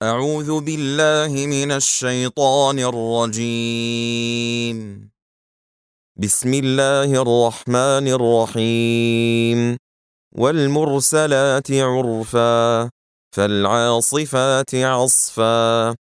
أعوذ بالله من الشيطان الرجيم. بسم الله الرحمن الرحيم. والمرسلات عرفا فالعاصفات عصفا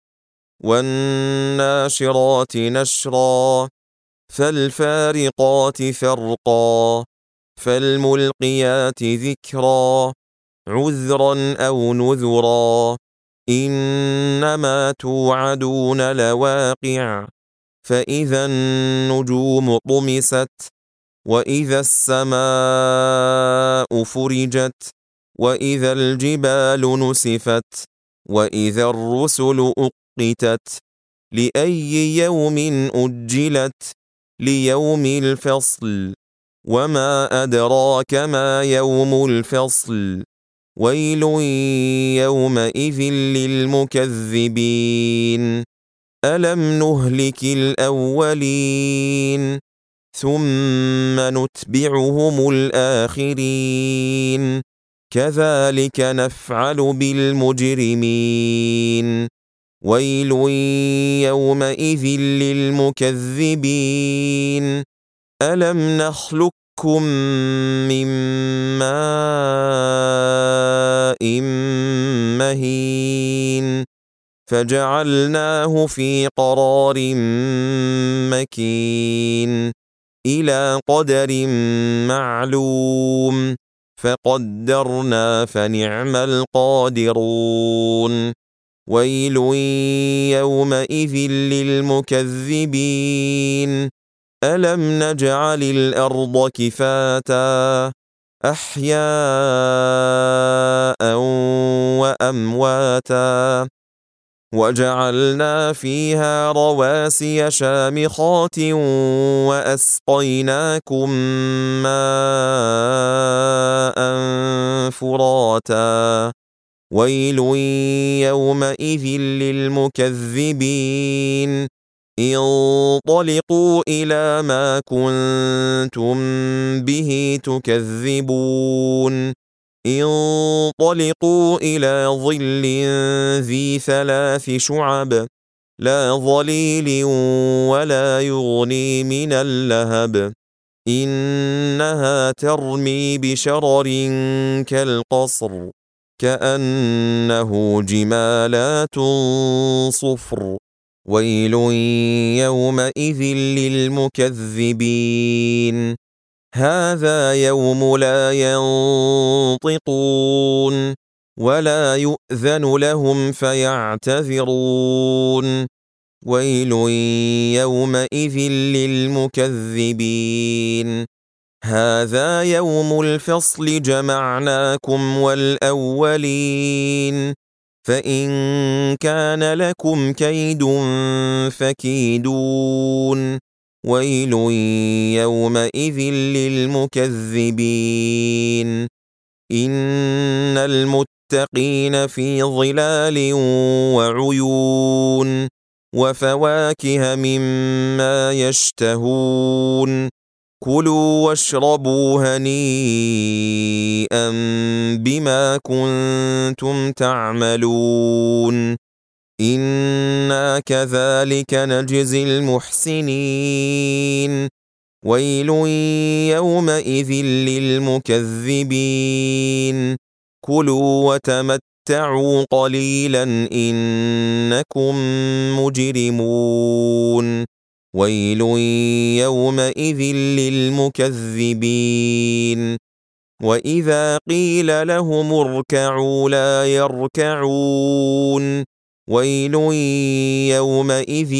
والناشرات نشرا فالفارقات فرقا فالملقيات ذكرا عذرا أو نذرا إنما توعدون لواقع فإذا النجوم طمست وإذا السماء فرجت وإذا الجبال نسفت وإذا الرسل أقتت لأي يوم أجلت ليوم الفصل وما أدراك ما يوم الفصل ويل يومئذ للمكذبين ألم نهلك الأولين ثم نتبعهم الآخرين كذلك نفعل بالمجرمين ويل يومئذ للمكذبين ألم نخلقكم من ماء مهين فجعلناه في قرار مكين إلى قدر معلوم فقدرنا فنعم القادرون ويل يومئذ للمكذبين ألم نجعل الأرض كفاتا أحياء وأمواتا وجعلنا فيها رواسي شامخات وأسقيناكم ماء فراتا ويل يومئذ للمكذبين انطلقوا إلى ما كنتم به تكذبون انطلقوا إلى ظل ذي 3 شعب لا ظليل ولا يغني من اللهب إنها ترمي بشرر كالقصر كأنه جمالات صفر ويل يومئذ للمكذبين هذا يوم لا ينطقون ولا يؤذن لهم فيعتذرون ويل يومئذ للمكذبين هذا يوم الفصل جمعناكم والأولين فإن كان لكم كيد فكيدون ويل يومئذ للمكذبين إن المتقين في ظلال وعيون وفواكه مما يشتهون كلوا واشربوا هنيئا بما كنتم تعملون إنا كذلك نجزي المحسنين ويل يومئذ للمكذبين كلوا وتمتعوا قليلا إنكم مجرمون ويل يومئذ للمكذبين وإذا قيل لهم اركعوا لا يركعون ويل يومئذ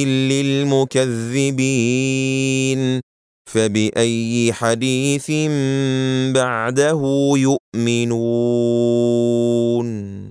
للمكذبين فبأي حديث بعده يؤمنون